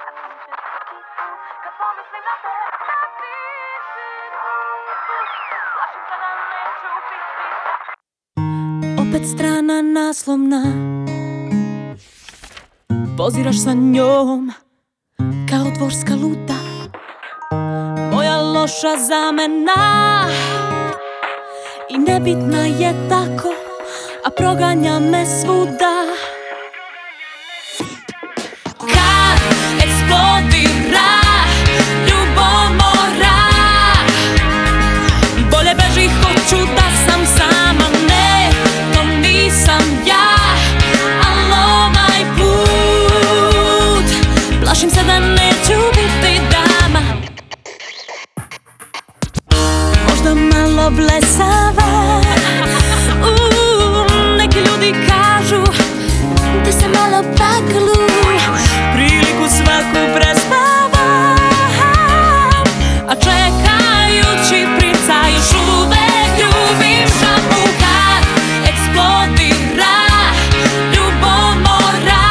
Kad pomislim na te, da ti si tu. Plašim se da neću biti. Opet strana naslovna, poziraš sa njom kao dvorska luta. Moja loša zamena i nebitna je tako, a proganja me svuda. Kad eksplodira ljubomora, bolje beži, hoću da sam sama. Ne, to nisam ja, al ovaj put plašim se da neću biti dama. Možda malo blesava, neki ljudi kažu da se malo paklu, priliku svaku prespavam, a čekajući princa još uvek ljubim šapu. Kad eksplodira ljubomora,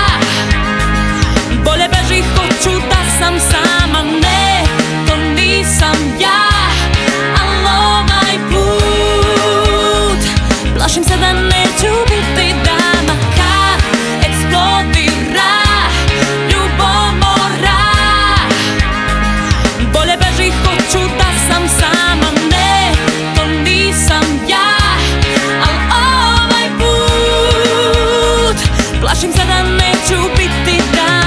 bolje beži, hoću da sam sama. Ne, to nisam ja, al ovaj put plašim se da neću biti dama. Kad eksplodira ljubomora, bolje beži, hoću da sam sama. Ne, to nisam ja, al ovaj put plašim se da neću biti dama.